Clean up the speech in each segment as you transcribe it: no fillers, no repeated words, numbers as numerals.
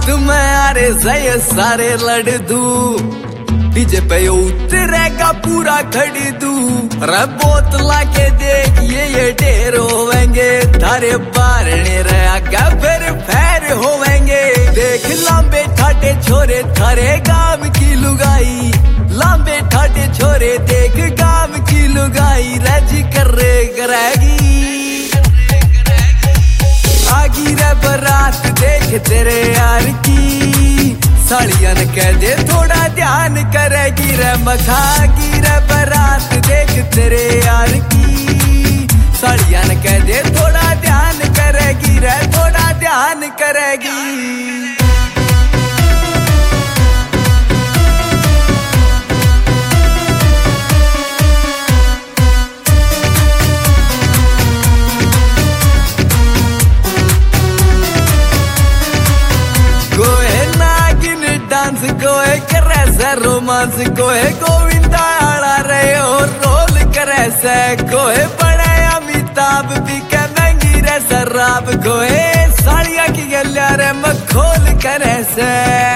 में आरे सही सारे लड़ दू डीजे पे उतरेगा पूरा खड़ी दू रे बोतला के देख ये ढेर होवेंगे थारे बारने रे आगे फिर फैर होवेंगे देख लंबे ठाटे छोरे थारे गांव की लुगाई लंबे ठाटे छोरे देख गांव की लुगाई रजी करे करेगी आगी रे बारात देख तेरे यार की साड़ियां कह दे थोड़ा ध्यान करेगी रे मखागी रे बारात देख तेरे यार की साड़ियां कह दे थोड़ा ध्यान करेगी रे थोड़ा ध्यान करेगी कोई करे से रोमांस कोई गोविंदा आड़ा रहे और रोल करे से कोई बड़े अमिताभ भी के महंगी रे शराब कोई साड़िया की गलिया रे मखोल करे से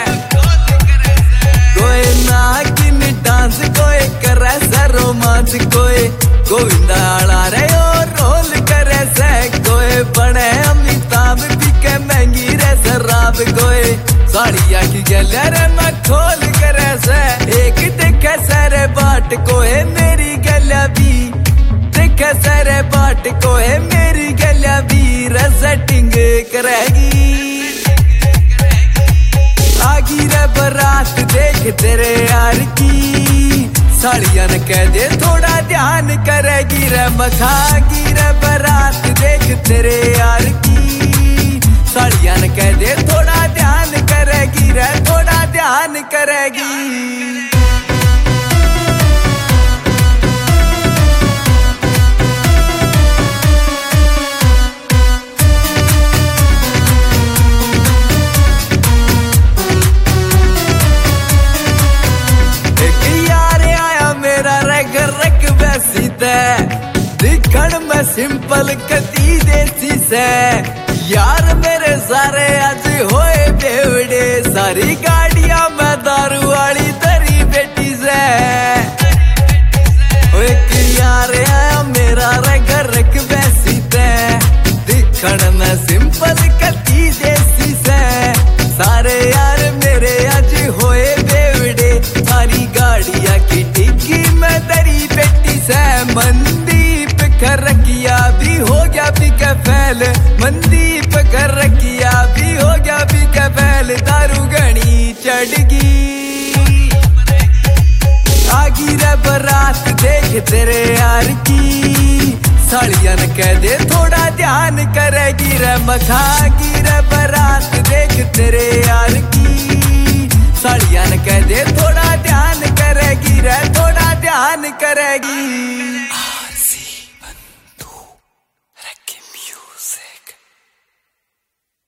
कोई नागिन डांस कोई करे से रोमांस कोई गोविंदा आड़ा रहे और रोल करे से कोई बड़े अमिताभ भी के महंगी रे शराब कोई साड़िया की गलिया रे मखोल करे से एक देखे सारे बाट को है मेरी गलिया भी देखे सारे बाट को है मेरी गलिया भी सेटिंग करेगी आगी रे बारात देख तेरे यार की साड़ियां कह दे थोड़ा ध्यान करेगी रे मखागी रे बारात देख तेरे यार की साड़ियां कह दे थोड़ा ध्यान करेगी रे थोड़ा ध्यान करेगी एक यार आया मेरा रग रग वैसी दिखण में सिंपल कदी देसी से यार मेरे सारे आज होए बेवड़े सारी गाड़ियां में दारू वाली तरी बेटी से एक यार आया मेरा घर रख वैसी दिखण में सिंपल कती देसी से सारे यार मेरे आज होए बेवड़े सारी गाड़ियां की टिक्की में तरी बेटी से मंदीप कर रखिया भी हो गया भी कफैल मंदीप कर रखिया भी हो गया भी कफैल दारू गणी चढ़गी आगी रे बारात देख तेरे यार की साड़ियां कह दे थोड़ा ध्यान करेगी रे मखागी रे बारात देख तेरे यार की साड़ियां कह दे थोड़ा ध्यान